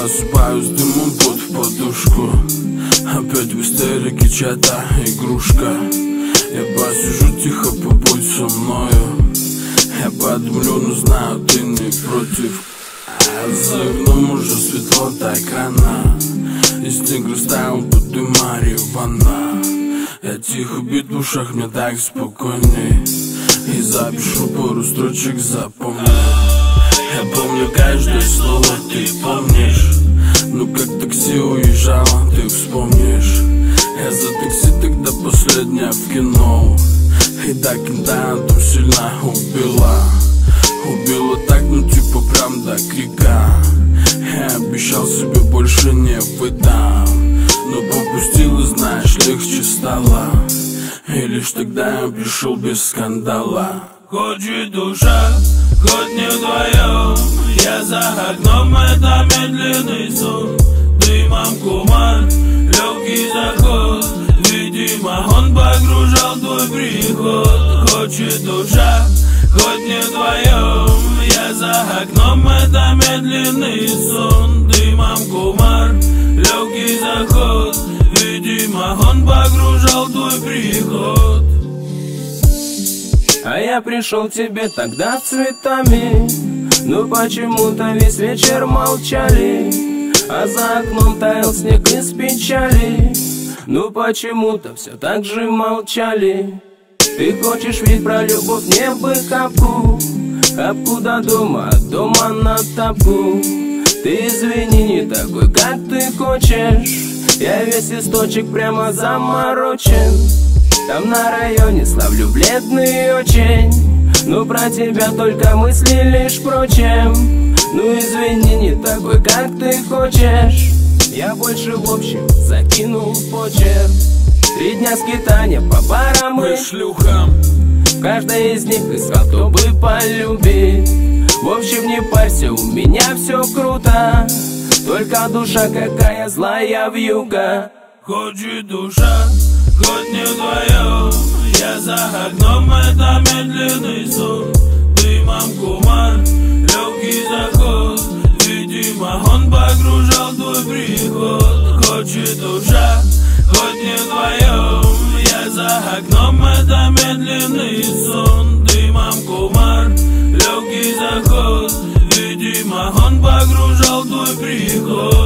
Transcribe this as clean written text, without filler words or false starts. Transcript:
Просыпаюсь дымом под подушку. Опять в истерике чья-то игрушка. Я посижу тихо, побудь со мною. Я подымлю, но знаю, ты не против. За окном уже светло так рано. И снег растаял под Марьевана. Я тихо бит в ушах, мне так спокойней. И запишу пару строчек, запомни. Я помню каждое слово, ты помнишь. Ну как такси уезжало, ты вспомнишь. Я за такси тогда последняя в кино. И так интантом сильно убила. Убила так, ну типа прям до крика. Я обещал себе больше не выдам. Но попустил, и знаешь, легче стало. И лишь тогда я пришел без скандала. Хочет душа, хоть не вдвоем. Я за окном, это медленный сон. Дымом кумар, легкий заход. Видимо, он погружал твой приход. Хочет душа, хоть не вдвоем. Я за окном, это медленный сон. Дымом кумар, легкий заход. Видимо, он погружал твой приход. А я пришел к тебе тогда цветами. Но почему-то весь вечер молчали. А за окном таял снег из печали. Ну почему-то все так же молчали. Ты хочешь ведь про любовь небо капку. Капку до дома, от дома на тапку. Ты извини, не такой, как ты хочешь. Я весь источек прямо заморочен. Там на районе славлю бледный очень. Ну про тебя только мысли лишь прочим. Ну извини, не такой, как ты хочешь. Я больше в общем закинул почерк. 3 дня скитания по барам и шлюхам. в каждой из них искал, кто бы полюбить. В общем, не парься, у меня все круто. Только душа какая злая вьюга. Хочет душа, хоть не вдвоем. Я за окном, это медленный сон. Дымом кумар, легкий заход. Видимо, он погружал твой приход. Хочет душа, хоть не вдвоем. Я за окном, это медленный сон. Дымом кумар, легкий заход. Видимо, он погружал твой приход.